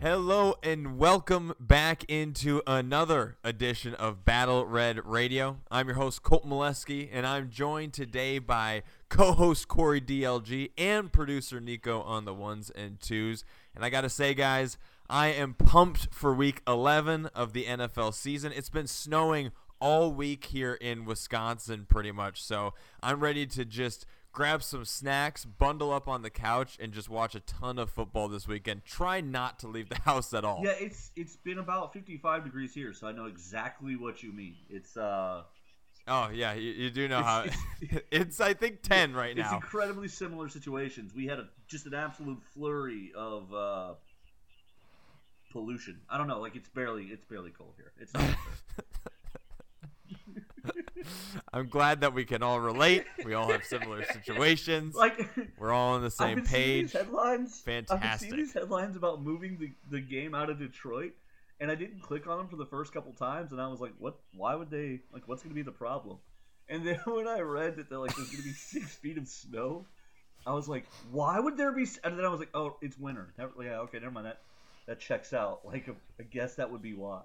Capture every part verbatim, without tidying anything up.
Hello and welcome back into another edition of Battle Red Radio. I'm your host, Colt Molesky, and I'm joined today by co-host Corey D L G and producer Nico on the ones and twos. And I got to say, guys, I am pumped for week eleven of the N F L season. It's been snowing all week here in Wisconsin pretty much, so I'm ready to just grab some snacks, bundle up on the couch, and just watch a ton of football this weekend. Try not to leave the house at all. Yeah, it's it's been about fifty-five degrees here, so I know exactly what you mean. It's uh Oh yeah, you, you do know it's, how it's, it's. I think ten right it's now. It's incredibly similar situations. We had a just an absolute flurry of uh, pollution. I don't know, like it's barely it's barely cold here. It's not. I'm glad that we can all relate. We all have similar situations. Like we're all on the same I've been page. Seeing these headlines. Fantastic. I've been seeing these headlines about moving the, the game out of Detroit, and I didn't click on them for the first couple times, and I was like, "What? Why would they? Like, what's going to be the problem?" And then when I read that they're like, "There's going to be six feet of snow," I was like, "Why would there be?" And then I was like, "Oh, it's winter." Never, yeah, okay, never mind that. That checks out. Like, I guess that would be why.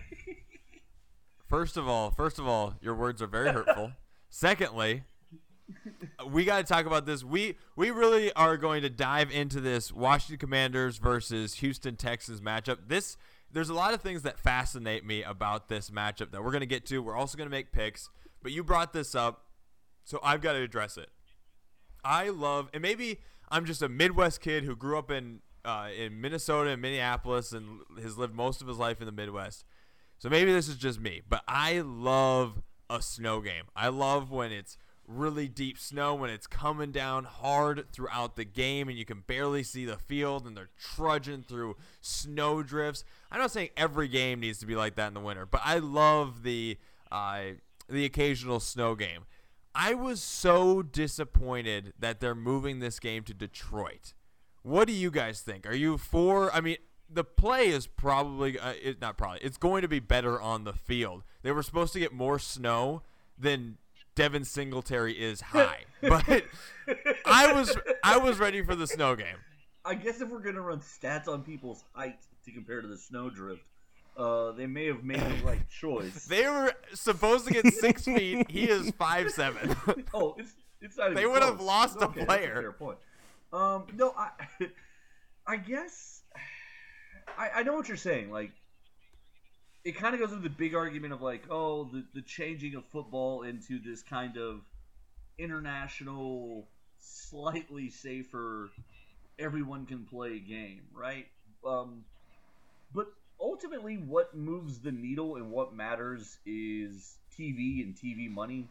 First of all, first of all, your words are very hurtful. Secondly, we got to talk about this. We we really are going to dive into this Washington Commanders versus Houston Texans matchup. This there's a lot of things that fascinate me about this matchup that we're going to get to. We're also going to make picks, but you brought this up, so I've got to address it. I love, and maybe I'm just a Midwest kid who grew up in uh, in Minnesota and Minneapolis and has lived most of his life in the Midwest. So maybe this is just me, but I love a snow game. I love when it's really deep snow, when it's coming down hard throughout the game and you can barely see the field and they're trudging through snow drifts. I'm not saying every game needs to be like that in the winter, but I love the uh, the occasional snow game. I was so disappointed that they're moving this game to Detroit. What do you guys think? Are you for – I mean – the play is probably uh, – it, not probably. It's going to be better on the field. They were supposed to get more snow than Devin Singletary is high. But I was I was ready for the snow game. I guess if we're going to run stats on people's height to compare to the snowdrift, uh, they may have made the right choice. They were supposed to get six feet. He is five seven. Oh, it's it's not even They would close. have lost okay, a player. That's a fair point. Um, no, I I guess – I, I know what you're saying. Like, it kind of goes into the big argument of like, oh, the, the changing of football into this kind of international, slightly safer, everyone can play game, right? Um, but ultimately, what moves the needle and what matters is T V and T V money.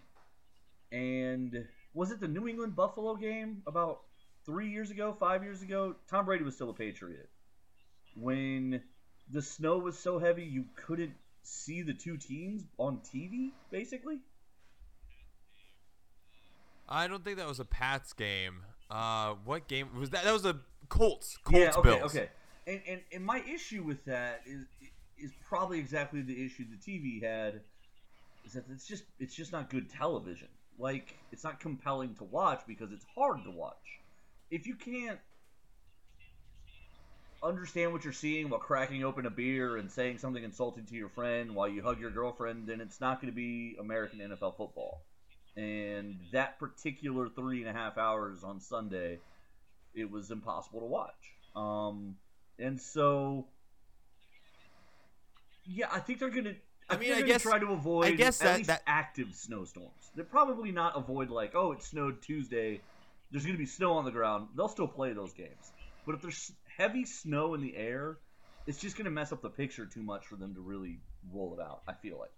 And was it the New England Buffalo game about three years ago, five years ago? Tom Brady was still a Patriot. When the snow was so heavy you couldn't see the two teams on T V, basically? I don't think that was a Pats game. Uh, what game was that? That was a Colts. Colts yeah, okay, Bills. okay. And, and and my issue with that is is probably exactly the issue the T V had. Is that it's just it's just not good television. Like, it's not compelling to watch because it's hard to watch. If you can't understand what you're seeing while cracking open a beer and saying something insulting to your friend while you hug your girlfriend, then it's not going to be American N F L football. And that particular three and a half hours on Sunday, it was impossible to watch. Um, and so, yeah, I think they're going to. I, I mean, I guess try to avoid I guess at that, least that... active snowstorms. They're probably not avoid like, oh, it snowed Tuesday. There's going to be snow on the ground. They'll still play those games. But if there's heavy snow in the air, it's just going to mess up the picture too much for them to really roll it out, I feel like.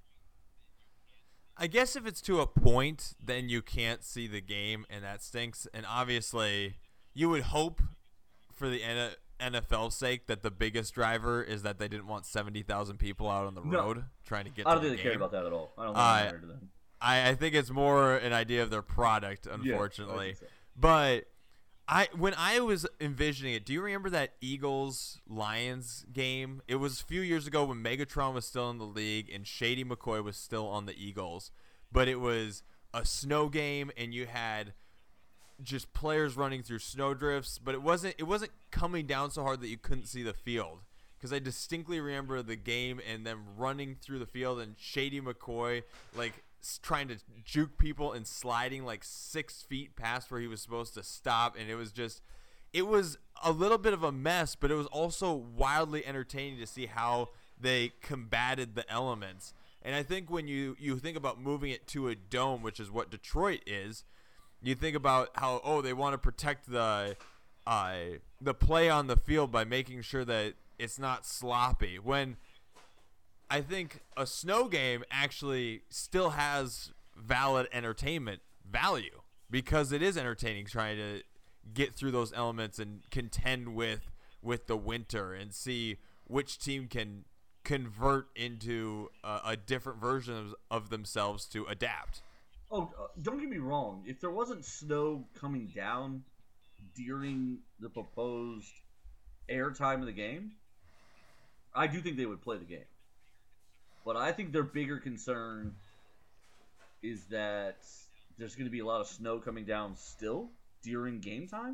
I guess if it's to a point, then you can't see the game, and that stinks. And obviously, you would hope for the N F L's sake that the biggest driver is that they didn't want seventy thousand people out on the road no. trying to get I don't to think the they game. care about that at all. I don't think uh, they matter to them. I, I think it's more an idea of their product, unfortunately. Yeah, I think so. But I when I was envisioning it, do you remember that Eagles-Lions game? It was a few years ago when Megatron was still in the league and Shady McCoy was still on the Eagles. But it was a snow game, and you had just players running through snowdrifts, but it wasn't it wasn't coming down so hard that you couldn't see the field. Because I distinctly remember the game and them running through the field and Shady McCoy like trying to juke people and sliding like six feet past where he was supposed to stop, and it was just it was a little bit of a mess, but it was also wildly entertaining to see how they combated the elements. And I think when you, you think about moving it to a dome, which is what Detroit is, you think about how, oh, they want to protect the uh, the play on the field by making sure that it's not sloppy. When I think a snow game actually still has valid entertainment value because it is entertaining trying to get through those elements and contend with with the winter and see which team can convert into a, a different version of, of themselves to adapt. Oh, uh, don't get me wrong. If there wasn't snow coming down during the proposed airtime of the game, I do think they would play the game. But I think their bigger concern is that there's going to be a lot of snow coming down still during game time,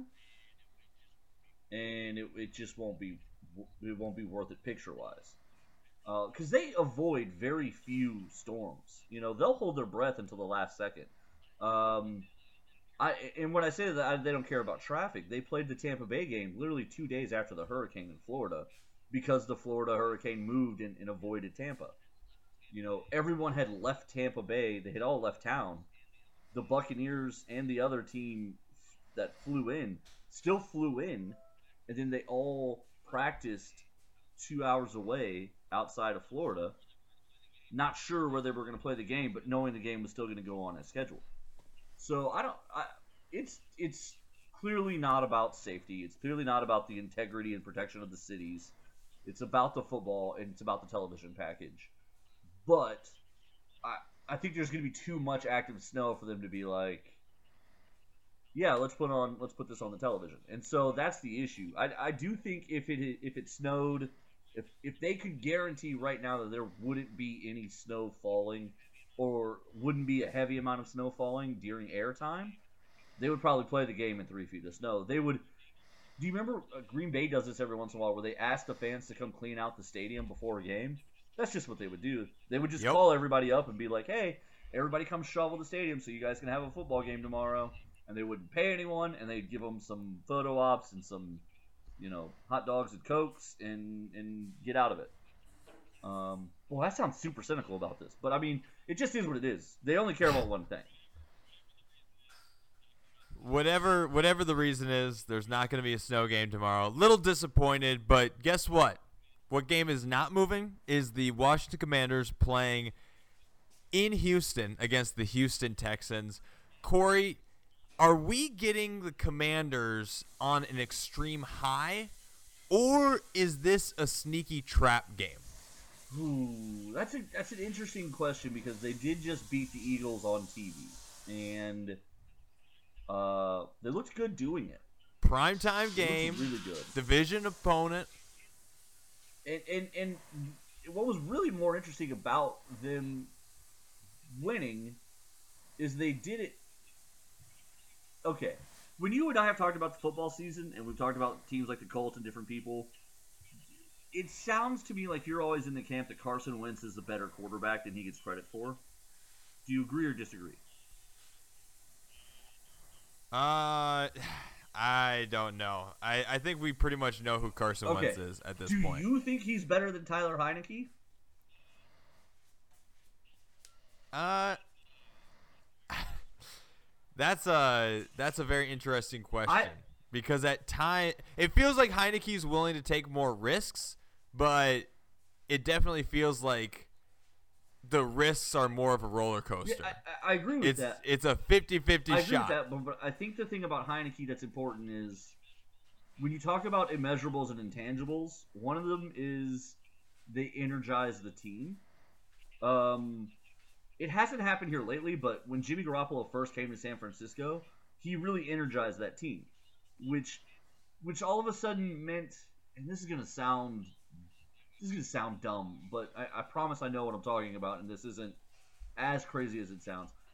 and it, it just won't be it won't be worth it picture wise. Because uh, they avoid very few storms. You know, they'll hold their breath until the last second. Um, I and when I say that I, they don't care about traffic, they played the Tampa Bay game literally two days after the hurricane in Florida because the Florida hurricane moved and, and avoided Tampa. You know, everyone had left Tampa Bay. They had all left town. The Buccaneers and the other team that flew in still flew in, and then they all practiced two hours away outside of Florida, not sure where they were going to play the game, but knowing the game was still going to go on as scheduled. So I don't. I, it's it's clearly not about safety. It's clearly not about the integrity and protection of the cities. It's about the football and it's about the television package. But I I think there's going to be too much active snow for them to be like, yeah, let's put on let's put this on the television. And so that's the issue. I I do think if it if it snowed. If if they could guarantee right now that there wouldn't be any snow falling or wouldn't be a heavy amount of snow falling during airtime, they would probably play the game in three feet of snow. They would. Do you remember uh, Green Bay does this every once in a while where they ask the fans to come clean out the stadium before a game? That's just what they would do. They would just yep. call everybody up and be like, hey, everybody come shovel the stadium so you guys can have a football game tomorrow. And they wouldn't pay anyone, and they'd give them some photo ops and some, you know, hot dogs and Cokes and, and get out of it. Um, well, that sounds super cynical about this. But, I mean, it just is what it is. They only care about one thing. Whatever whatever the reason is, there's not going to be a snow game tomorrow. Little disappointed, but guess what? What game is not moving is the Washington Commanders playing in Houston against the Houston Texans. Corey, are we getting the Commanders on an extreme high, or is this a sneaky trap game? Ooh, that's a that's an interesting question because they did just beat the Eagles on T V, and uh, they looked good doing it. Primetime game, really good. Division opponent, and and and what was really more interesting about them winning is they did it. Okay, when you and I have talked about the football season, and we've talked about teams like the Colts and different people, it sounds to me like you're always in the camp that Carson Wentz is the better quarterback than he gets credit for. Do you agree or disagree? Uh, I don't know. I, I think we pretty much know who Carson okay. Wentz is at this Do point. Do you think he's better than Tyler Heinicke? Uh... That's a that's a very interesting question I, because at time it feels like Heineke's willing to take more risks, but it definitely feels like the risks are more of a roller coaster. Yeah, I, I agree with it's, that. It's a fifty-fifty shot. I agree with that, but, but I think the thing about Heinicke that's important is when you talk about immeasurables and intangibles, one of them is they energize the team. Um. It hasn't happened here lately, but when Jimmy Garoppolo first came to San Francisco, he really energized that team, which, which all of a sudden meant, and this is gonna sound, this is gonna sound dumb, but I, I promise I know what I'm talking about, and this isn't as crazy as it sounds.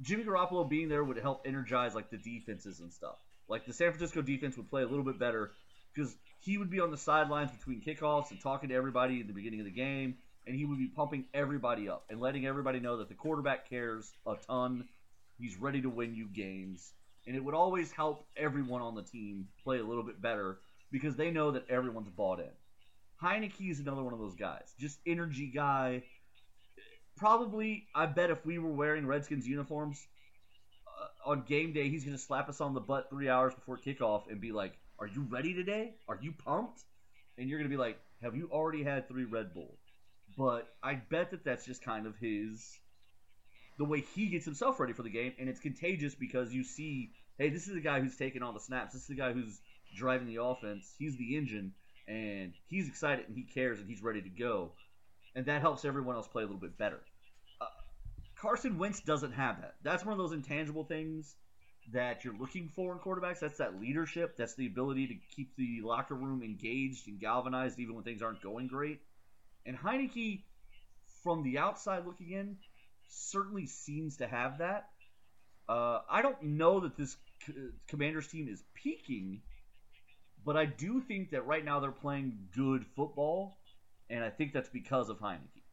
Jimmy Garoppolo being there would help energize like the defenses and stuff. Like the San Francisco defense would play a little bit better because he would be on the sidelines between kickoffs and talking to everybody at the beginning of the game, and he would be pumping everybody up and letting everybody know that the quarterback cares a ton. He's ready to win you games, and it would always help everyone on the team play a little bit better because they know that everyone's bought in. Heineke is another one of those guys, just energy guy. Probably, I bet if we were wearing Redskins uniforms uh, on game day, he's going to slap us on the butt three hours before kickoff and be like, "Are you ready today? Are you pumped?" And you're going to be like, "Have you already had three Red Bull?" But I bet that that's just kind of his, the way he gets himself ready for the game, and it's contagious because you see, hey, this is the guy who's taking all the snaps. This is the guy who's driving the offense. He's the engine, and he's excited, and he cares, and he's ready to go. And that helps everyone else play a little bit better. Uh, Carson Wentz doesn't have that. That's one of those intangible things that you're looking for in quarterbacks. That's that leadership. That's the ability to keep the locker room engaged and galvanized even when things aren't going great. And Heineke, from the outside looking in, certainly seems to have that. Uh, I don't know that this C- Commanders team is peaking, but I do think that right now they're playing good football. And I think that's because of Heineke.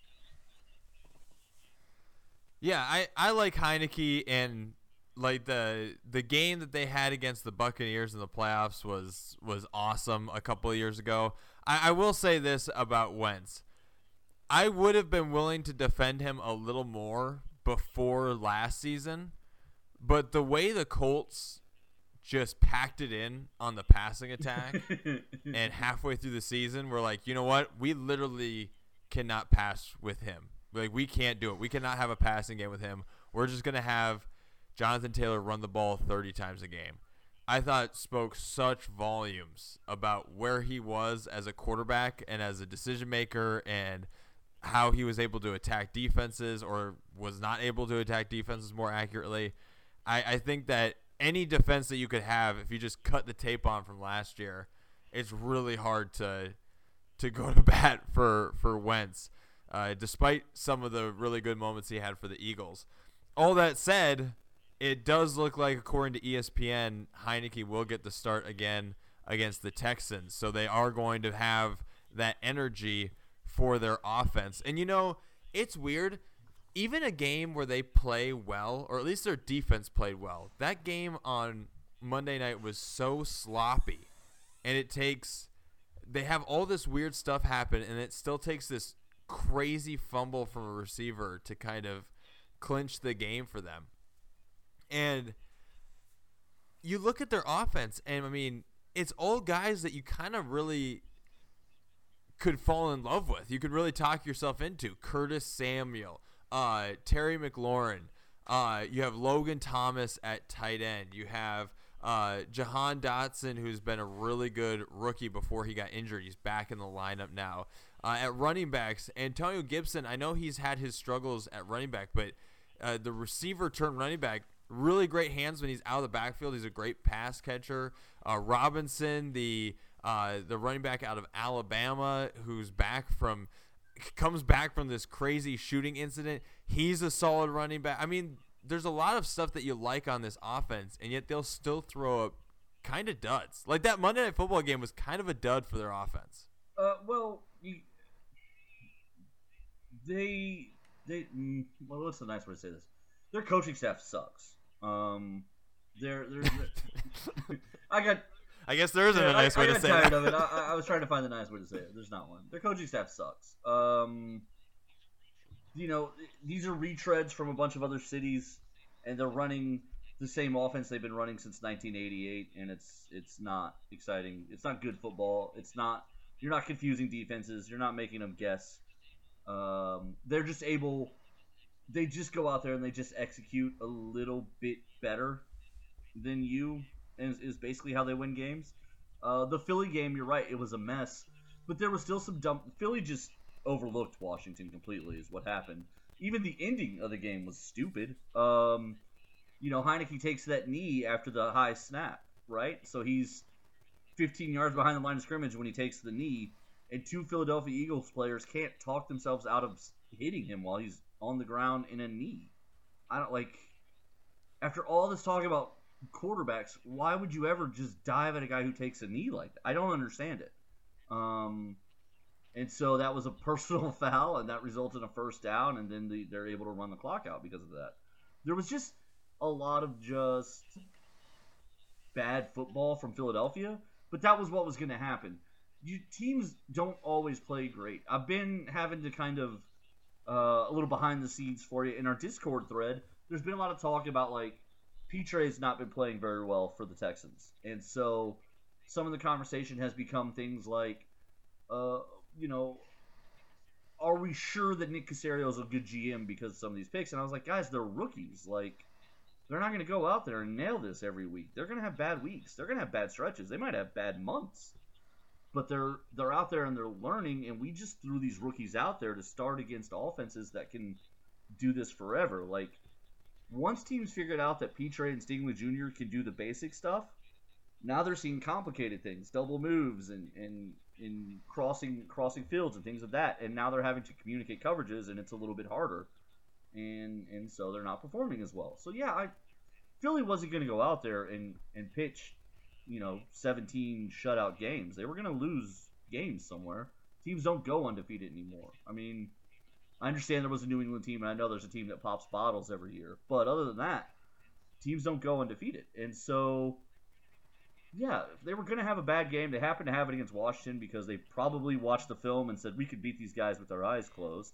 Yeah, I, I like Heineke, and like the the game that they had against the Buccaneers in the playoffs was was awesome a couple of years ago. I, I will say this about Wentz. I would have been willing to defend him a little more before last season, but the way the Colts just packed it in on the passing attack and halfway through the season we're like, you know what, we literally cannot pass with him. Like, we can't do it. We cannot have a passing game with him. We're just going to have Jonathan Taylor run the ball thirty times a game. I thought spoke such volumes about where he was as a quarterback and as a decision maker and how he was able to attack defenses or was not able to attack defenses more accurately. I, I think that any defense that you could have, if you just cut the tape on from last year, it's really hard to to go to bat for, for Wentz, uh, despite some of the really good moments he had for the Eagles. All that said, it does look like, according to E S P N, Heineke will get the start again against the Texans. So they are going to have that energy for their offense. And, you know, it's weird. Even a game where they play well, or at least their defense played well, that game on Monday night was so sloppy. And it takes – they have all this weird stuff happen, and it still takes this crazy fumble from a receiver to kind of clinch the game for them. And you look at their offense, and, I mean, it's all guys that you kind of really could fall in love with. You could really talk yourself into. Curtis Samuel. Uh, Terry McLaurin, uh, you have Logan Thomas at tight end. You have uh, Jahan Dotson, who's been a really good rookie before he got injured. He's back in the lineup now. Uh, at running backs, Antonio Gibson, I know he's had his struggles at running back, but uh, the receiver turned running back, really great hands when he's out of the backfield. He's a great pass catcher. Uh, Robinson, the uh, the running back out of Alabama, who's back from – comes back from this crazy shooting incident. He's a solid running back. I mean, there's a lot of stuff that you like on this offense, and yet they'll still throw up kind of duds. Like that Monday Night Football game was kind of a dud for their offense. Uh, well, you, they, they, mm, well, what's the nice way to say this? Their coaching staff sucks. Um, they're, they're, they're I got. I guess there isn't yeah, a nice I, way I to say tired that. Of it. I, I was trying to find the nice way to say it. There's not one. Their coaching staff sucks. Um, you know, these are retreads from a bunch of other cities, and they're running the same offense they've been running since nineteen eighty-eight, and it's it's not exciting. It's not good football. It's not. You're not confusing defenses. You're not making them guess. Um, they're just able. They just go out there and they just execute a little bit better than you. Is, is basically how they win games. Uh, the Philly game, you're right, it was a mess, but there was still some dumb. Philly just overlooked Washington completely, is what happened. Even the ending of the game was stupid. Um, you know, Heineke takes that knee after the high snap, right? So he's fifteen yards behind the line of scrimmage when he takes the knee, and two Philadelphia Eagles players can't talk themselves out of hitting him while he's on the ground in a knee. I don't like. after all this talk about quarterbacks, why would you ever just dive at a guy who takes a knee like that? I don't understand it. Um, and so that was a personal foul, and that resulted in a first down, and then the, they're able to run the clock out because of that. There was just a lot of just bad football from Philadelphia, but that was what was going to happen. You, teams don't always play great. I've been having to kind of uh, a little behind the scenes for you in our Discord thread. There's been a lot of talk about like Petre's not been playing very well for the Texans, and so some of the conversation has become things like, uh, you know, are we sure that Nick Caserio is a good G M because of some of these picks? And I was like, guys, they're rookies. Like, they're not going to go out there and nail this every week. They're going to have bad weeks. They're going to have bad stretches. They might have bad months. But they're they're out there and they're learning, and we just threw these rookies out there to start against offenses that can do this forever. Like, once teams figured out that Petre and Stingley Junior can do the basic stuff, now they're seeing complicated things, double moves and, and, and crossing crossing fields and things of that. And now they're having to communicate coverages, and it's a little bit harder. And and so they're not performing as well. So, yeah, I Philly wasn't going to go out there and, and pitch, you know, seventeen shutout games. They were going to lose games somewhere. Teams don't go undefeated anymore. I mean, I understand there was a New England team, and I know there's a team that pops bottles every year. But other than that, teams don't go undefeated. And so, yeah, if they were going to have a bad game, they happened to have it against Washington because they probably watched the film and said, we could beat these guys with our eyes closed.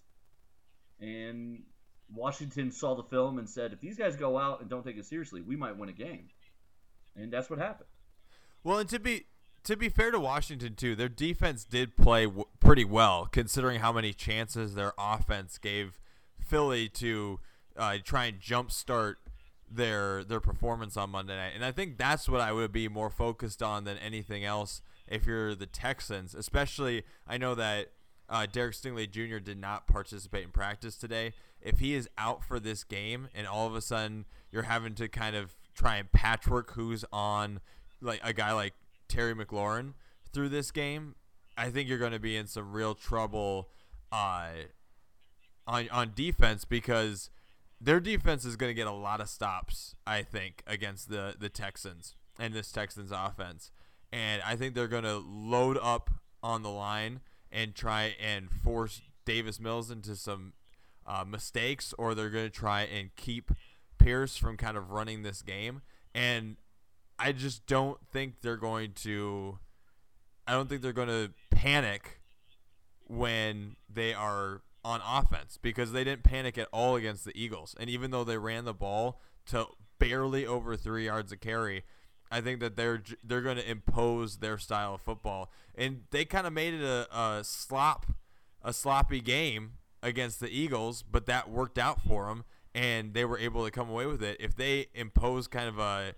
And Washington saw the film and said, if these guys go out and don't take it seriously, we might win a game. And that's what happened. Well, and to be to be fair to Washington too, their defense did play w- pretty well considering how many chances their offense gave Philly to uh, try and jumpstart their their performance on Monday night. And I think that's what I would be more focused on than anything else if you're the Texans. Especially, I know that uh, Derek Stingley Junior did not participate in practice today. If he is out for this game and all of a sudden you're having to kind of try and patchwork who's on like a guy like Terry McLaurin through this game, I think you're going to be in some real trouble uh, on on defense because their defense is going to get a lot of stops, I think, against the, the Texans and this Texans offense. And I think they're going to load up on the line and try and force Davis Mills into some uh, mistakes, or they're going to try and keep Pierce from kind of running this game. And I just don't think they're going to I don't think they're going to panic when they are on offense because they didn't panic at all against the Eagles. And even though they ran the ball to barely over three yards a carry, I think that they're they're going to impose their style of football. And they kind of made it a, a slop a sloppy game against the Eagles, but that worked out for them, and they were able to come away with it. If they impose kind of a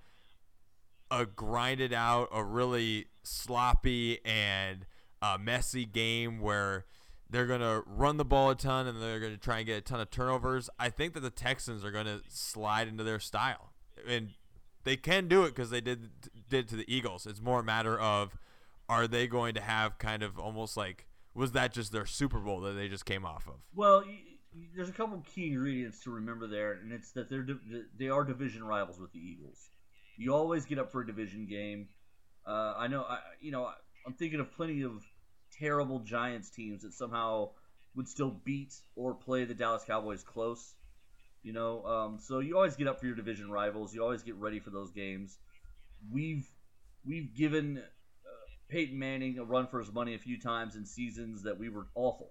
a grinded out, a really sloppy and uh, messy game where they're going to run the ball a ton and they're going to try and get a ton of turnovers, I think that the Texans are going to slide into their style. And they can do it because they did did to the Eagles. It's more a matter of, are they going to have kind of almost like, was that just their Super Bowl that they just came off of? Well, there's a couple key ingredients to remember there, and it's that they're they are division rivals with the Eagles. You always get up for a division game. Uh, I know, I, you know, I'm thinking of plenty of terrible Giants teams that somehow would still beat or play the Dallas Cowboys close. You know, um, so you always get up for your division rivals. You always get ready for those games. We've we've given uh, Peyton Manning a run for his money a few times in seasons that we were awful.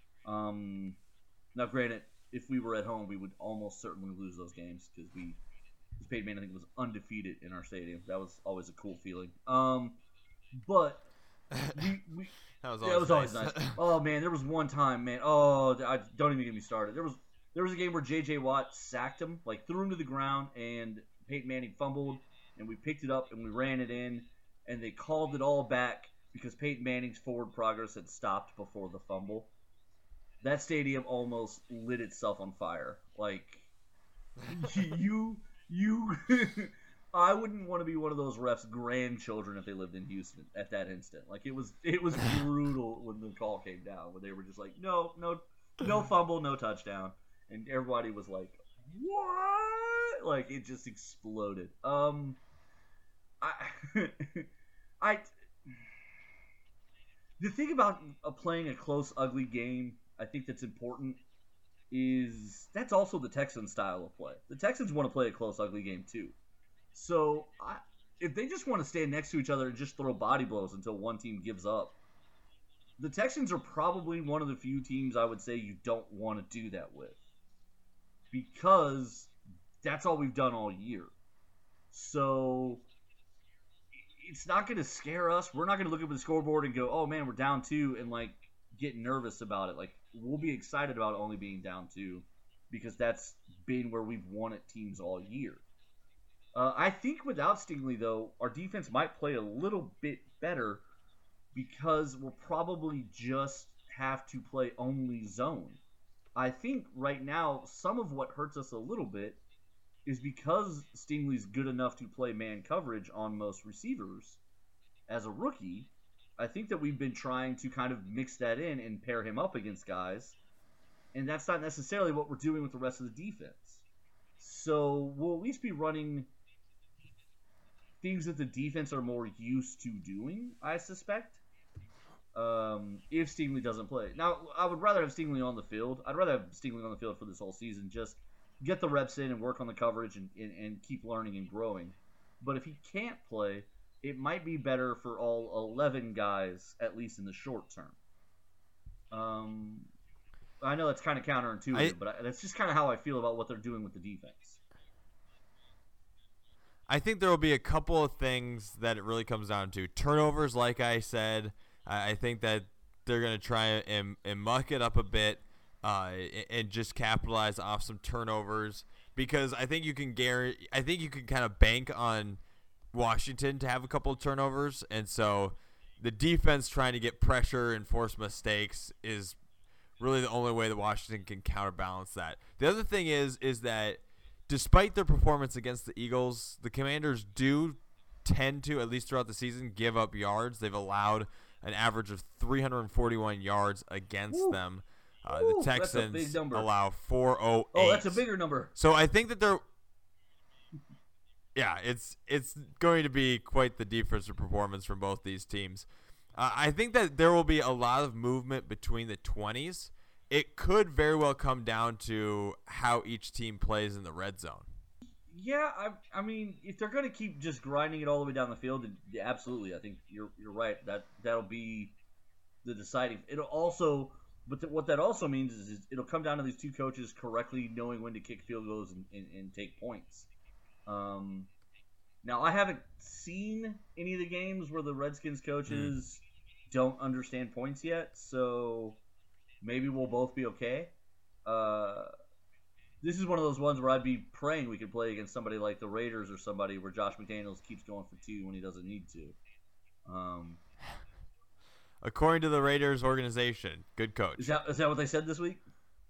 Um, now, granted, if we were at home, we would almost certainly lose those games because we. Peyton Manning, I think, was undefeated in our stadium. That was always a cool feeling. Um, but we, we that was always, always, was always nice. nice. Oh man, there was one time, man. Oh, I, don't even get me started. There was there was a game where J J Watt sacked him, like threw him to the ground, and Peyton Manning fumbled, and we picked it up and we ran it in, and they called it all back because Peyton Manning's forward progress had stopped before the fumble. That stadium almost lit itself on fire. Like you. You, I wouldn't want to be one of those refs' grandchildren if they lived in Houston at that instant. Like it was, it was brutal when the call came down, where they were just like, no, no, no fumble, no touchdown, and everybody was like what? Like it just exploded. Um, I, I, the thing about uh, playing a close, ugly game, I think that's important is that's also the Texans' style of play. The Texans want to play a close, ugly game too. So I, if they just want to stand next to each other and just throw body blows until one team gives up, the Texans are probably one of the few teams I would say you don't want to do that with, because that's all we've done all year. So it's not going to scare us. We're not going to look at the scoreboard and go, "Oh man, we're down two," and like get nervous about it. Like we'll be excited about only being down two, because that's been where we've won at teams all year. Uh, I think without Stingley, though, our defense might play a little bit better, because we'll probably just have to play only zone. I think right now some of what hurts us a little bit is because Stingley's good enough to play man coverage on most receivers as a rookie. I think that we've been trying to kind of mix that in and pair him up against guys, and that's not necessarily what we're doing with the rest of the defense. So we'll at least be running things that the defense are more used to doing, I suspect, um, if Stingley doesn't play. Now, I would rather have Stingley on the field. I'd rather have Stingley on the field for this whole season, just get the reps in and work on the coverage and, and, and keep learning and growing. But if he can't play, it might be better for all eleven guys, at least in the short term. Um, I know that's kind of counterintuitive, I, but I, that's just kind of how I feel about what they're doing with the defense. I think there will be a couple of things that it really comes down to. Turnovers, like I said, I think that they're going to try and, and muck it up a bit uh, and just capitalize off some turnovers, because I think you can guarantee, I think you can kind of bank on Washington to have a couple of turnovers, and so the defense trying to get pressure and force mistakes is really the only way that Washington can counterbalance that. The other thing is is that despite their performance against the Eagles, the Commanders do tend to, at least throughout the season, give up yards. They've allowed an average of three hundred forty-one yards against Ooh. them. Uh, Ooh, the Texans that's allow four oh eight. Oh, that's a bigger number. So I think that they're – yeah, it's it's going to be quite the defensive performance from both these teams. Uh, I think that there will be a lot of movement between the twenties. It could very well come down to how each team plays in the red zone. Yeah, I, I mean, if they're going to keep just grinding it all the way down the field, then yeah, absolutely, I think you're you're right. That that'll be the deciding. It'll also, but the, what that also means is, is it'll come down to these two coaches correctly knowing when to kick field goals and, and, and take points. Um, now I haven't seen any of the games where the Redskins coaches mm. don't understand points yet, so maybe we'll both be okay. Uh, this is one of those ones where I'd be praying we could play against somebody like the Raiders or somebody where Josh McDaniels keeps going for two when he doesn't need to. Um, According to the Raiders organization, good coach. Is that is that what they said this week?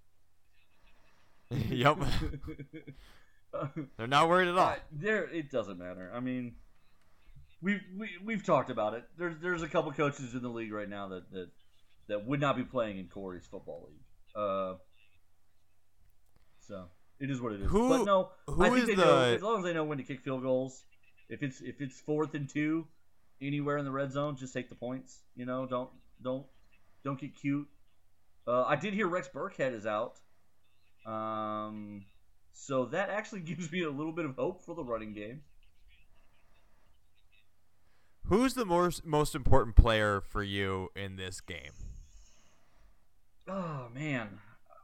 Yep. They're not worried at all. Uh, there, it doesn't matter. I mean, we've we, we've talked about it. There's there's a couple coaches in the league right now that that, that would not be playing in Corey's football league. Uh, so it is what it is. Who, but no, who I think is they the... know, as long as they know when to kick field goals. If it's if it's fourth and two, anywhere in the red zone, just take the points. You know, don't don't don't get cute. Uh, I did hear Rex Burkhead is out. Um. So that actually gives me a little bit of hope for the running game. Who's the most most important player for you in this game? Oh man,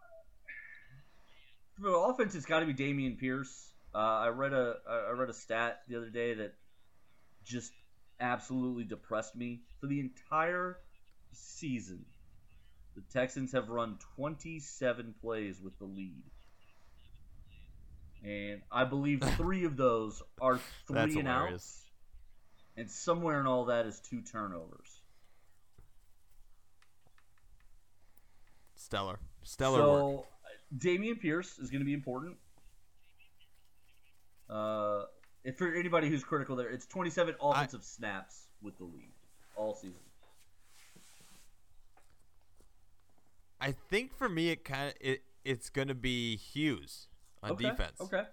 for the offense, it's got to be Dameon Pierce. Uh, I read a I read a stat the other day that just absolutely depressed me. For the entire season, the Texans have run twenty-seven plays with the lead. And I believe three of those are three and outs. And somewhere in all that is two turnovers. Stellar. Stellar so, work. Dameon Pierce is going to be important. Uh, if for anybody who's critical there, it's twenty-seven offensive I, snaps with the lead all season. I think for me, it kind of it, it's going to be Hughes. on okay. defense. Okay.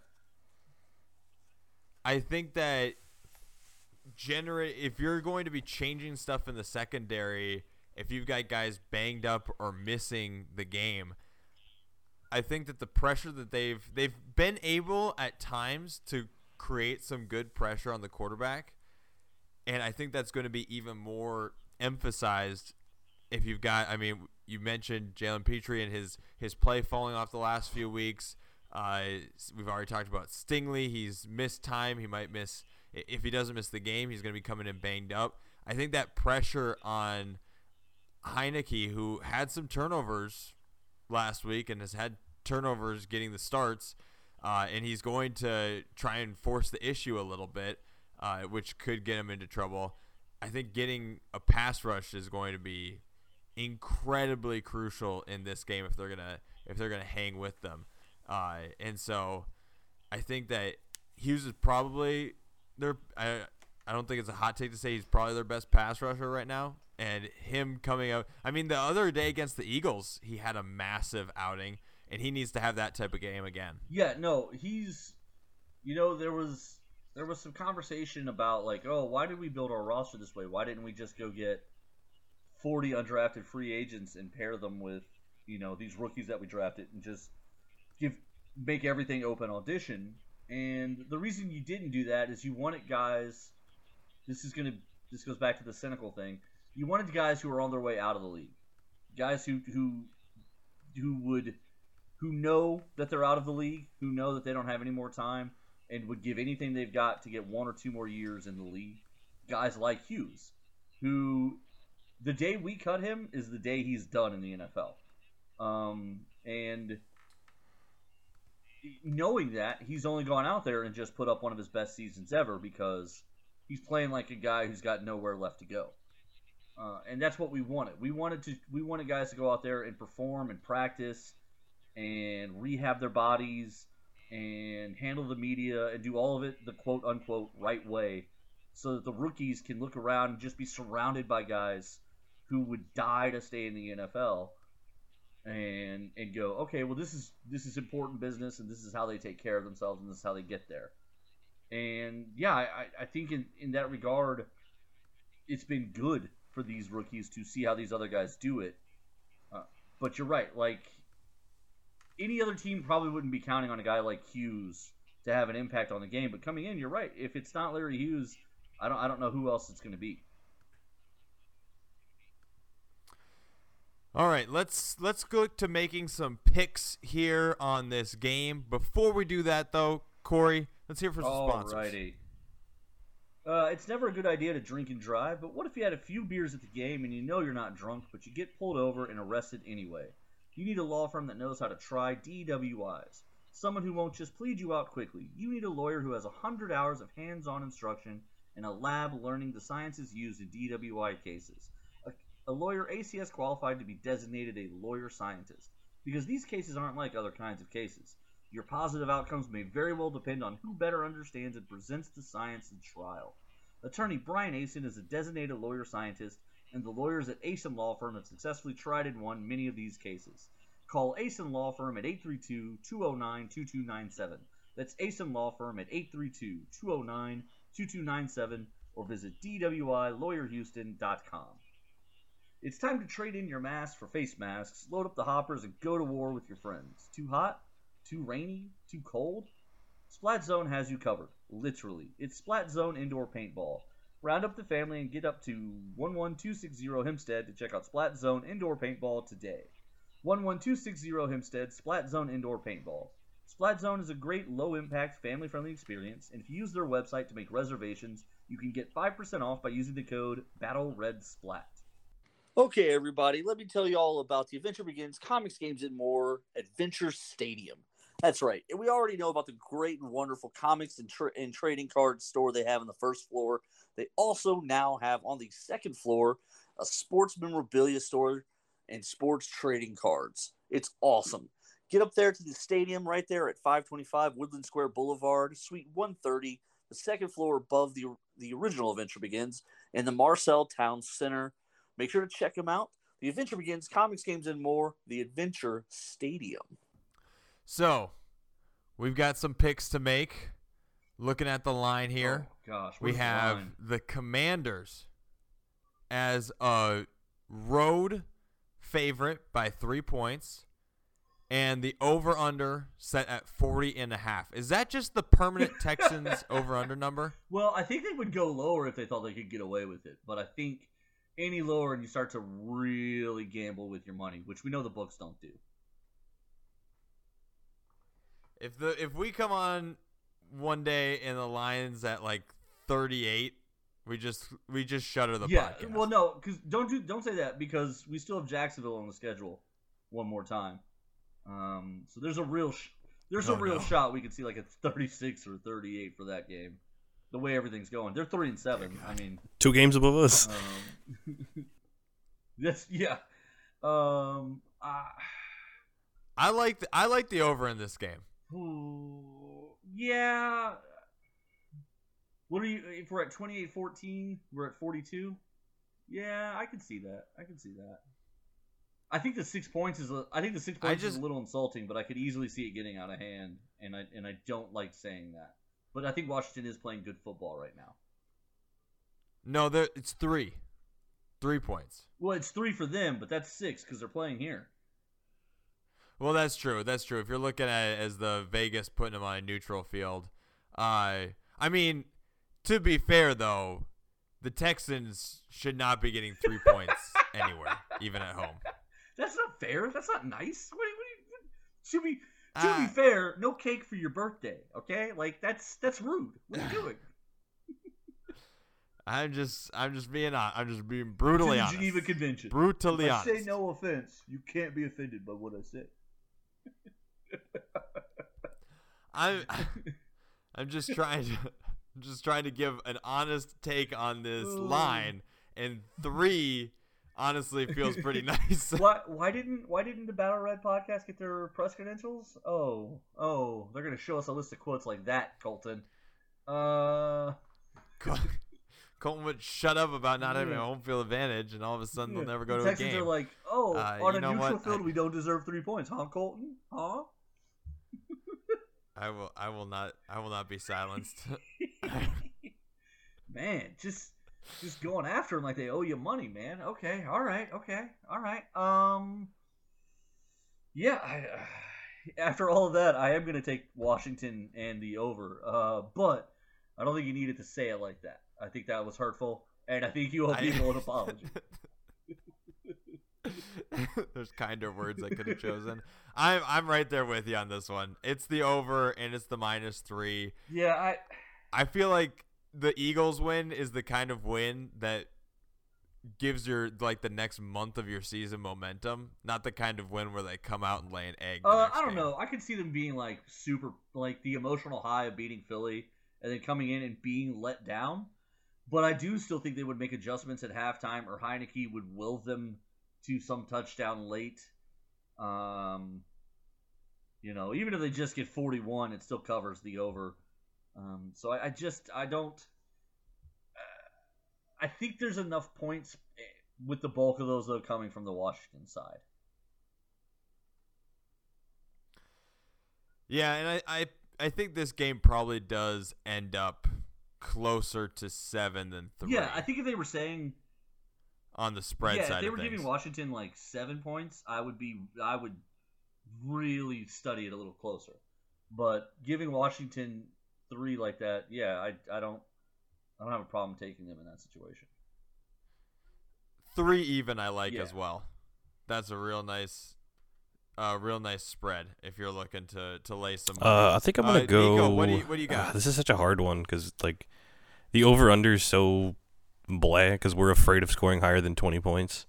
I think that generate if you're going to be changing stuff in the secondary, if you've got guys banged up or missing the game, I think that the pressure that they've they've been able at times to create some good pressure on the quarterback, and I think that's going to be even more emphasized if you've got. I mean, you mentioned Jalen Petrie and his his play falling off the last few weeks. Uh, we've already talked about Stingley. He's missed time. He might miss if he doesn't miss the game. He's going to be coming in banged up. I think that pressure on Heineke, who had some turnovers last week and has had turnovers getting the starts, uh, and he's going to try and force the issue a little bit, uh, which could get him into trouble. I think getting a pass rush is going to be incredibly crucial in this game if they're gonna if they're gonna hang with them, uh, and so I think that Hughes is probably their. I I don't think it's a hot take to say he's probably their best pass rusher right now. And him coming out, I mean, the other day against the Eagles, he had a massive outing, and he needs to have that type of game again. Yeah, no, he's, you know, there was there was some conversation about like, oh, why did we build our roster this way? Why didn't we just go get forty undrafted free agents and pair them with, you know, these rookies that we drafted and just give make everything open audition? And the reason you didn't do that is you wanted guys. This is gonna. This goes back to the cynical thing. You wanted guys who are on their way out of the league, guys who who who would who know that they're out of the league, who know that they don't have any more time, and would give anything they've got to get one or two more years in the league. Guys like Hughes, who the day we cut him is the day he's done in the N F L, um, and knowing that, he's only gone out there and just put up one of his best seasons ever because he's playing like a guy who's got nowhere left to go. Uh, and that's what we wanted. We wanted to. We wanted guys to go out there and perform and practice, and rehab their bodies, and handle the media, and do all of it the quote unquote right way, so that the rookies can look around and just be surrounded by guys who would die to stay in the N F L, and and go, okay, well this is this is important business, and this is how they take care of themselves, and this is how they get there. And yeah, I, I think in, in that regard, it's been good for these rookies to see how these other guys do it. Uh, but you're right. Like, any other team probably wouldn't be counting on a guy like Hughes to have an impact on the game. But coming in, you're right. If it's not Larry Hughes, I don't I don't know who else it's going to be. All right, let's let's go to making some picks here on this game. Before we do that, though, Corey, let's hear from some sponsors. Alrighty. Uh, it's never a good idea to drink and drive, but what if you had a few beers at the game and you know you're not drunk, but you get pulled over and arrested anyway? You need a law firm that knows how to try D W Is. Someone who won't just plead you out quickly. You need a lawyer who has one hundred hours of hands-on instruction and a lab learning the sciences used in D W I cases. A, a lawyer A C S qualified to be designated a lawyer scientist, because these cases aren't like other kinds of cases. Your positive outcomes may very well depend on who better understands and presents the science in trial. Attorney Brian Asen is a designated lawyer scientist, and the lawyers at Asen Law Firm have successfully tried and won many of these cases. Call Asen Law Firm at eight three two, two zero nine, two two nine seven. That's Asen Law Firm at eight three two, two zero nine, two two nine seven, or visit D W I lawyer houston dot com. It's time to trade in your masks for face masks, load up the hoppers, and go to war with your friends. Too hot? Too rainy? Too cold? Splat Zone has you covered, literally. It's Splat Zone Indoor Paintball. Round up the family and get up to one one two six zero Hempstead to check out Splat Zone Indoor Paintball today. one one two six zero Hempstead, Splat Zone Indoor Paintball. Splat Zone is a great low-impact, family-friendly experience, and if you use their website to make reservations, you can get five percent off by using the code BattleRedSplat. Okay, everybody, let me tell you all about The Adventure Begins, Comics, Games, and More, Adventure Stadium. That's right. And we already know about the great and wonderful comics and, tra- and trading card store they have on the first floor. They also now have on the second floor a sports memorabilia store and sports trading cards. It's awesome. Get up there to the stadium right there at five twenty-five Woodland Square Boulevard, Suite one thirty, the second floor above the, the original Adventure Begins, in the Marcel Town Center. Make sure to check them out. The Adventure Begins, Comics, Games, and More, The Adventure Stadium. So, we've got some picks to make. Looking at the line here, Oh, gosh. we where's the have line? the Commanders as a road favorite by three points. And the over-under set at forty and a half. Is that just the permanent Texans over-under number? Well, I think they would go lower if they thought they could get away with it. But I think any lower and you start to really gamble with your money, which we know the books don't do. If the if we come on one day and the line's at like thirty-eight, we just we just shutter the yeah, podcast. well, no, because don't do don't say that because we still have Jacksonville on the schedule one more time. Um, so there's a real sh- there's Oh, a real no. shot we could see like a thirty-six or thirty-eight for that game. The way everything's going, they're three and seven. I mean, Two games above us. um, that's yeah. Um, I, I like the, I like the over in this game. ooh, yeah. What are you? If we're at twenty-eight fourteen, we're at forty-two. Yeah, I can see that. I can see that. I think the six points is a, I think the six I points just- is a little insulting, but I could easily see it getting out of hand, and I and I don't like saying that. But I think Washington is playing good football right now. No, there it's three, three points. Well, it's three for them, but that's six because they're playing here. Well, that's true. That's true. If you're looking at it as the Vegas putting them on a neutral field, uh, I mean, to be fair though, the Texans should not be getting three points anywhere, even at home. That's not fair. That's not nice. What, do you- what, do you- what, should be to Uh, be fair, no cake for your birthday. Okay, like that's that's rude. What are you doing? I'm just, I'm just being, hon- I'm just being brutally to the honest. Geneva Convention. Brutally If I honest. say no offense, you can't be offended by what I say. I'm, I'm just trying to, I'm just trying to give an honest take on this Ooh. line, and three, honestly, feels pretty nice. Why why didn't why didn't the Battle Red podcast get their press credentials? Oh oh, they're gonna show us a list of quotes like that, Colton. Uh, Col- Colton would shut up about not having a Yeah. home field advantage, and all of a sudden they'll never go the to a Texans game. are like, oh, Uh, on you a know neutral what? field, I- we don't deserve three points, huh, Colton? Huh? I will, I will not, I will not be silenced. Man, just just going after them like they owe you money, man. Okay, all right, okay, all right. Um, yeah. I, uh, after all of that, I am gonna take Washington and the over. Uh, but I don't think you needed to say it like that. I think that was hurtful, and I think you owe I- people an apology. There's kinder words I could have chosen. I'm, I'm right there with you on this one. It's the over, and it's the minus three. Yeah, I. I feel like the Eagles win is the kind of win that gives your like the next month of your season momentum, not the kind of win where they come out and lay an egg. the Uh, next I don't game. know. I could see them being like super, like the emotional high of beating Philly and then coming in and being let down. But I do still think they would make adjustments at halftime, or Heineke would will them to some touchdown late. Um, you know, even if they just get forty-one, it still covers the over. Um, so I, I just I don't. Uh, I think there's enough points eh, with the bulk of those though coming from the Washington side. Yeah, and I, I I think this game probably does end up closer to seven than three. Yeah, I think if they were saying. on the spread yeah, side if they of were things. giving Washington like seven points, I would be I would really study it a little closer. But giving Washington three like that, yeah, I I don't I don't have a problem taking them in that situation. Three even I like Yeah. as well. That's a real nice, uh, real nice spread if you're looking to to lay some. money. Uh, I think I'm gonna Uh, go. Nico, what do you what do you Ah, got? this is such a hard one because like the over under is so blah because we're afraid of scoring higher than twenty points.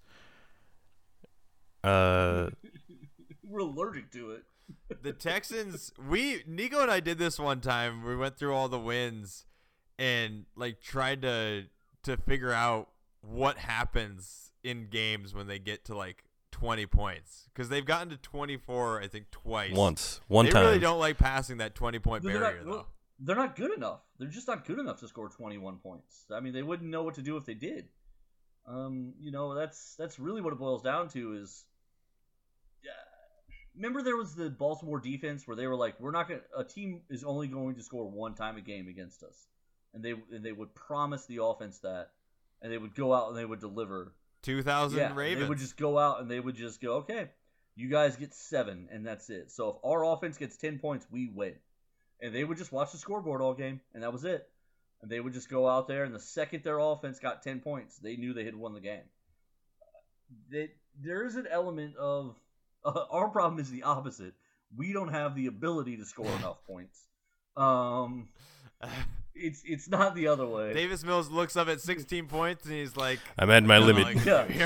Uh, We're allergic to it. The Texans, we Nico and I did this one time. We went through all the wins and like tried to to figure out what happens in games when they get to like twenty points, because they've gotten to twenty-four, I think, twice. once, one they time. really don't like passing that twenty point They're barrier not, though. well, they're not good enough. They're just not good enough to score twenty-one points. I mean, they wouldn't know what to do if they did. Um, you know, that's that's really what it boils down to is, yeah, remember there was the Baltimore defense where they were like, we're not going to, a team is only going to score one time a game against us. And they and they would promise the offense that, and they would go out and they would deliver. two thousand yeah, Ravens. They would just go out and they would just go, okay, you guys get seven, and that's it. So if our offense gets ten points, we win. And they would just watch the scoreboard all game, and that was it. And they would just go out there, and the second their offense got ten points, they knew they had won the game. They, there is an element of uh, our problem is the opposite. We don't have the ability to score enough points. Um, it's it's not the other way. Davis Mills looks up at sixteen points and he's like, I'm at my "Oh, limit." like, Yeah.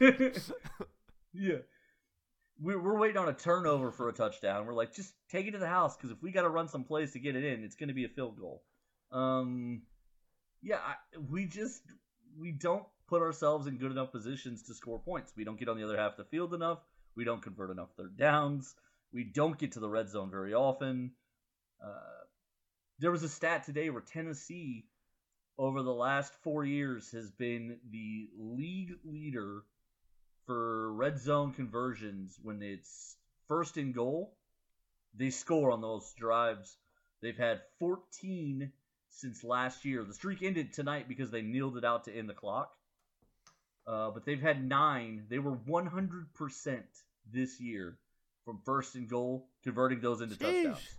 yeah. We're, we're waiting on a turnover for a touchdown. We're like, just take it to the house, because if we got to run some plays to get it in, it's going to be a field goal. Um, yeah, I, we just we don't put ourselves in good enough positions to score points. We don't get on the other half of the field enough. We don't convert enough third downs. We don't get to the red zone very often. Uh, there was a stat today where Tennessee, over the last four years, has been the league leader for red zone conversions. When it's first and goal, they score on those drives. They've had fourteen since last year. The streak ended tonight because they kneeled it out to end the clock. Uh, but they've had nine. They were one hundred percent this year from first and goal, converting those into Sheesh. touchdowns.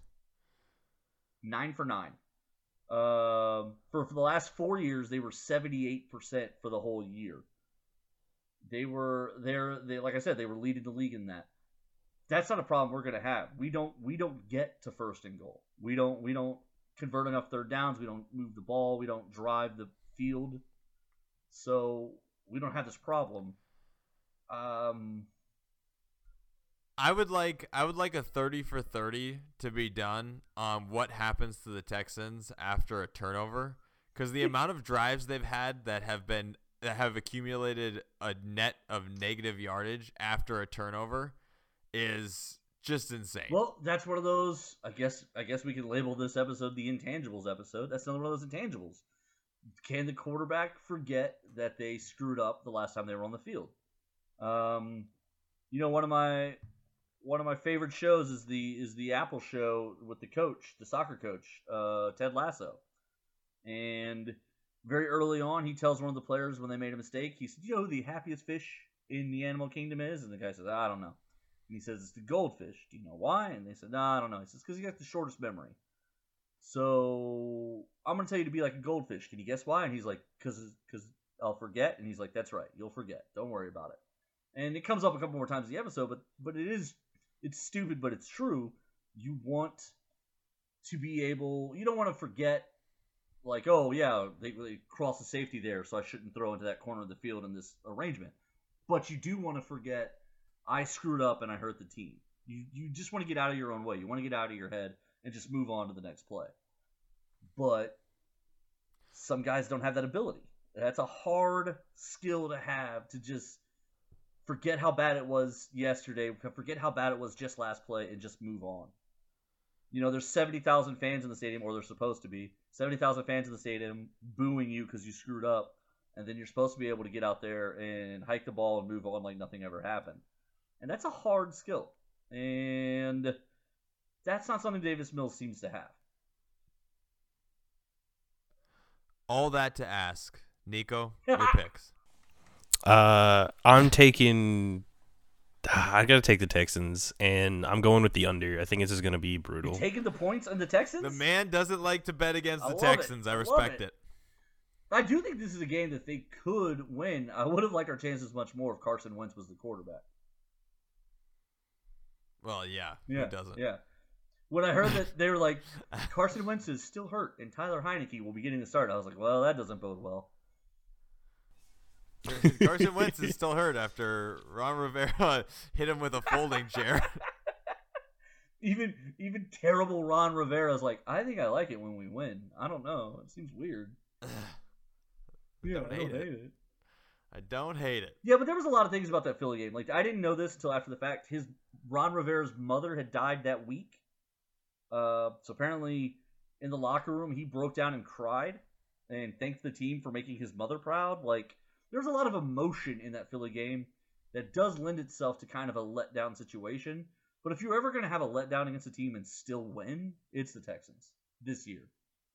Nine for nine. Um, for, for the last four years, they were seventy-eight percent for the whole year. They were there. They like I said, they were leading the league in that. That's not a problem we're gonna have. We don't we don't get to first and goal. We don't we don't convert enough third downs. We don't move the ball. We don't drive the field. So we don't have this problem. Um, I would like I would like a thirty for thirty to be done on what happens to the Texans after a turnover, because the amount of drives they've had that have been that have accumulated a net of negative yardage after a turnover is just insane. well, that's one of those. I guess I guess we can label this episode the intangibles episode. That's another one of those intangibles. Can the quarterback forget that they screwed up the last time they were on the field? Um, you know, one of my one of my favorite shows is the is the Apple show with the coach, the soccer coach, uh, Ted Lasso. And very early on, he tells one of the players when they made a mistake, he said, "You know who the happiest fish in the animal kingdom is?" And the guy says, "I don't know." And he says, "It's the goldfish. Do you know why?" And they said, "No, I don't know." He says, "Because he got the shortest memory." So I'm going to tell you to be like a goldfish. Can you guess why? And he's like, because because I'll forget. And he's like, "That's right. You'll forget. Don't worry about it." And it comes up a couple more times in the episode, but but it is it's stupid, but it's true. You want to be able. You don't want to forget. Like, oh, yeah, they, they crossed the safety there, so I shouldn't throw into that corner of the field in this arrangement. But you do want to forget, I screwed up and I hurt the team. You you just want to get out of your own way. You want to get out of your head and just move on to the next play. But some guys don't have that ability. That's a hard skill to have, to just forget how bad it was yesterday, forget how bad it was just last play, and just move on. You know, there's seventy thousand fans in the stadium, or there's supposed to be. seventy thousand fans in the stadium booing you because you screwed up. And then you're supposed to be able to get out there and hike the ball and move on like nothing ever happened. And that's a hard skill. And that's not something Davis Mills seems to have. All that to ask, Nico, your picks. Uh, I'm taking. I gotta take the Texans, and I'm going with the under. I think this is gonna be brutal. You're taking the points on the Texans? The man doesn't like to bet against I the love Texans. it. I I love respect it. it. I do think this is a game that they could win. I would have liked our chances much more if Carson Wentz was the quarterback. Well, yeah, Yeah, who doesn't? Yeah. When I heard that they were like, Carson Wentz is still hurt and Tyler Heineke will be getting the start, I was like, well, that doesn't bode well. Carson Wentz is still hurt after Ron Rivera hit him with a folding chair. Even even terrible Ron Rivera's like, I think I like it when we win. I don't know. It seems weird. Yeah, don't I hate don't it. hate it. I don't hate it. Yeah, but there was a lot of things about that Philly game. Like, I didn't know this until after the fact. His Ron Rivera's mother had died that week. Uh, so apparently, in the locker room, he broke down and cried and thanked the team for making his mother proud. Like, there's a lot of emotion in that Philly game that does lend itself to kind of a letdown situation. But if you're ever going to have a letdown against a team and still win, it's the Texans this year.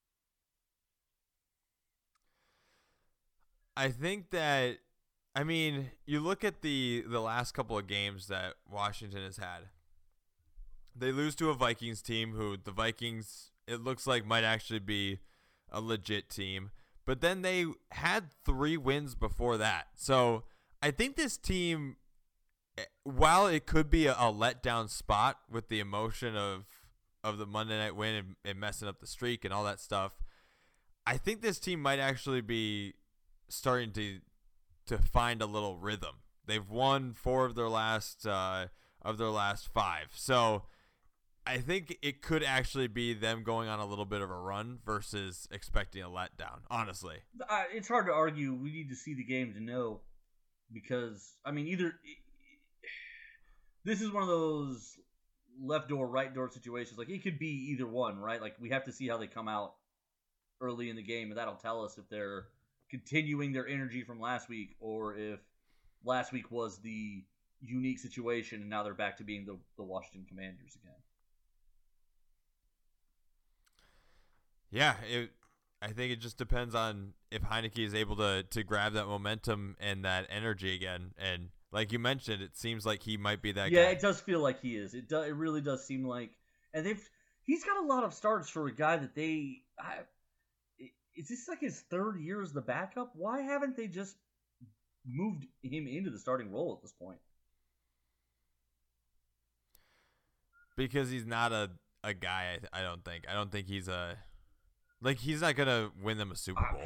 I think that, I mean, you look at the, the last couple of games that Washington has had. They lose to a Vikings team who the Vikings, it looks like, might actually be a legit team. But then they had three wins before that. So I think this team, while it could be a, a letdown spot with the emotion of, of the Monday night win and, and messing up the streak and all that stuff, I think this team might actually be starting to to find a little rhythm. They've won four of their last uh, of their last five. So I think it could actually be them going on a little bit of a run versus expecting a letdown, honestly. Uh, it's hard to argue. We need to see the game to know because, I mean, either this is one of those left door, right door situations. Like, it could be either one, right? Like, we have to see how they come out early in the game, and that'll tell us if they're continuing their energy from last week or if last week was the unique situation and now they're back to being the, the Washington Commanders again. Yeah, it, I think it just depends on if Heineke is able to, to grab that momentum and that energy again. And like you mentioned, it seems like he might be that yeah, guy. it does feel like he is. It does. It really does seem like, and they've he's got a lot of starts for a guy that they. I, is this like his third year as the backup? Why haven't they just moved him into the starting role at this point? Because he's not a, a guy, I, I don't think. I don't think he's a... Like, he's not going to win them a Super Bowl.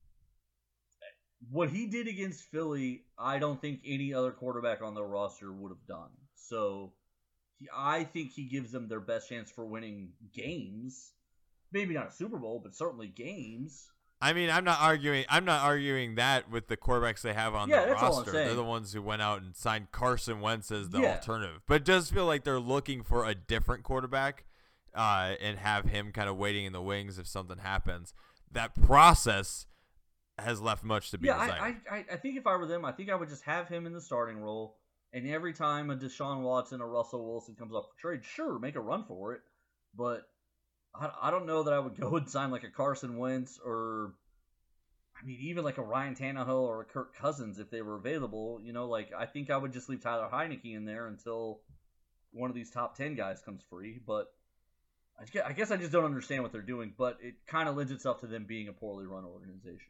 What he did against Philly, I don't think any other quarterback on their roster would have done. So, he, I think he gives them their best chance for winning games. Maybe not a Super Bowl, but certainly games. I mean, I'm not arguing. I'm not arguing that with the quarterbacks they have on yeah, the that's all I'm roster. saying. They're the ones who went out and signed Carson Wentz as the Yeah. alternative. But it does feel like they're looking for a different quarterback uh, and have him kind of waiting in the wings if something happens. That process has left much to be Yeah, desired. I, I, I think if I were them, I think I would just have him in the starting role. And every time a Deshaun Watson or Russell Wilson comes up for trade, sure, make a run for it. But I, I don't know that I would go and sign like a Carson Wentz or, I mean, even like a Ryan Tannehill or a Kirk Cousins if they were available. You know, like I think I would just leave Tyler Heineke in there until one of these top ten guys comes free. But I guess, I guess I just don't understand what they're doing. But it kind of lends itself to them being a poorly run organization.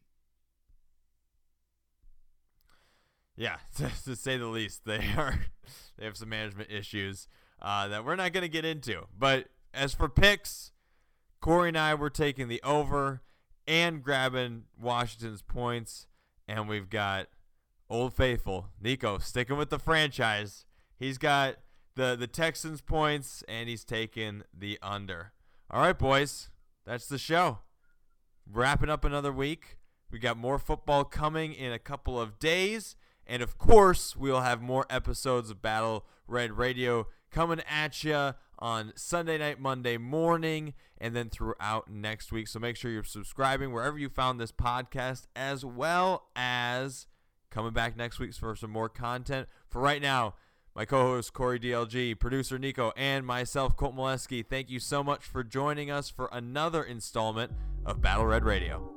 Yeah, to, to say the least, they are. They have some management issues uh, that we're not going to get into. But as for picks, Corey and I were taking the over and grabbing Washington's points, and we've got Old Faithful Nico sticking with the franchise. He's got the the Texans points, and he's taking the under. All right, boys, that's the show. Wrapping up another week. We got more football coming in a couple of days. And, of course, we'll have more episodes of Battle Red Radio coming at you on Sunday night, Monday morning, and then throughout next week. So make sure you're subscribing wherever you found this podcast, as well as coming back next week for some more content. For right now, my co-host Corey D L G, producer Nico, and myself, Colt Molesky, thank you so much for joining us for another installment of Battle Red Radio.